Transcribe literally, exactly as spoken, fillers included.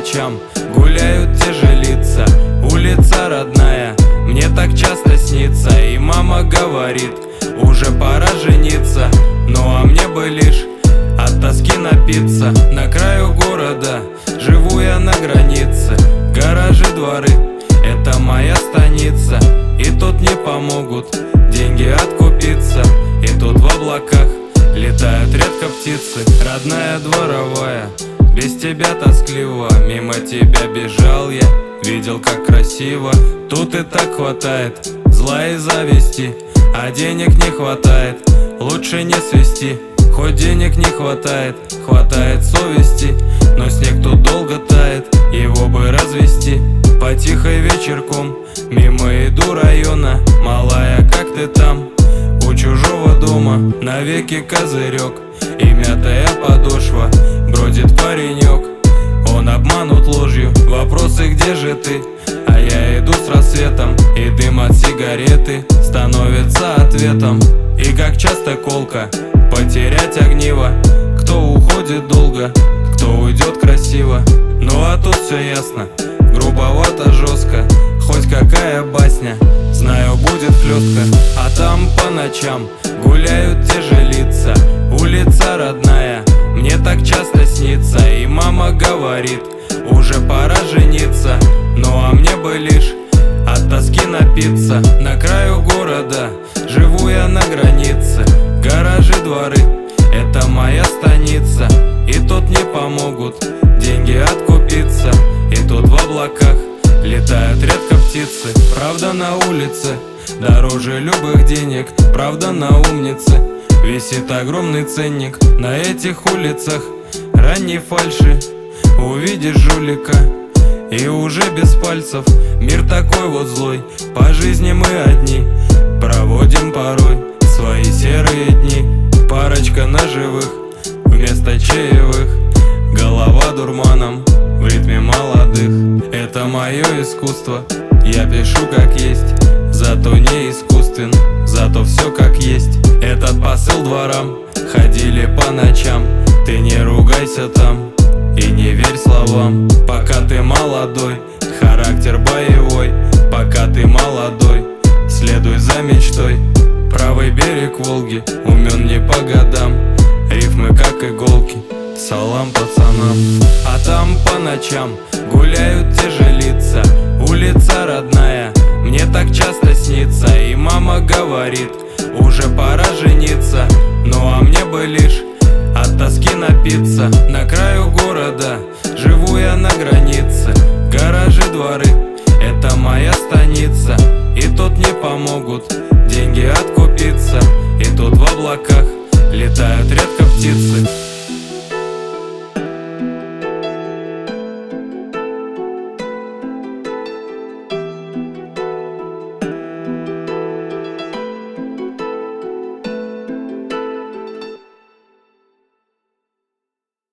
ночам гуляют те же лица. Улица родная мне так часто снится. И мама говорит, уже пора жениться. Ну а мне бы лишь от тоски напиться. На краю города живу я на границе. Гаражи, дворы — это моя станица. И тут не помогут деньги откупиться. И тут в облаках летают редко птицы. Родная дворовая, без тебя тоскливо. Мимо тебя бежал я, видел, как красиво. Тут и так хватает зла и зависти, а денег не хватает, лучше не свести. Хоть денег не хватает, хватает совести. Но снег тут долго тает, его бы развести. По тихой вечерком мимо иду района. Малая, как ты там? У чужого дома навеки козырек и мятая подошва. Бродит паренек, он обманут ложью. Вопросы, где же ты? А я иду с рассветом, и дым от сигареты становится ответом. И как часто колка потерять огниво. Кто уходит долго, кто уйдет красиво. Ну а тут все ясно, грубовато, жестко. Хоть какая басня, знаю, будет хлестка. А там по ночам гуляют те же лица. Улица родная мне так часто снится. И мама говорит, уже пора жениться. Ну а мне бы лишь от тоски напиться. На краю города живу я на границе. Гаражи, дворы — это моя станица. И тут не помогут деньги откупиться. И тут в облаках летают редко птицы. Правда на улице дороже любых денег. Правда на умнице висит огромный ценник. На этих улицах ранней фальши увидишь жулика, и уже без пальцев мир такой вот злой. По жизни мы одни проводим порой свои серые дни. Парочка ножевых вместо чаевых, голова дурманом в ритме молодых. Это мое искусство, я пишу как есть. Зато не искусствен, зато все как есть. Этот посыл дворам ходили по ночам. Ты не ругайся там и не верь словам. Пока ты молодой, характер боевой. Пока ты молодой, следуй за мечтой. Правый берег Волги умен не по годам. Рифмы как иголки, салам пацанам. А там по ночам гуляют те же лица. Улица родная мне так часто снится. И мама говорит, уже пора жениться. Ну а мне бы лишь от тоски напиться. На краю города живу я на границе. Гаражи, дворы — это моя станица. И тут не помогут деньги от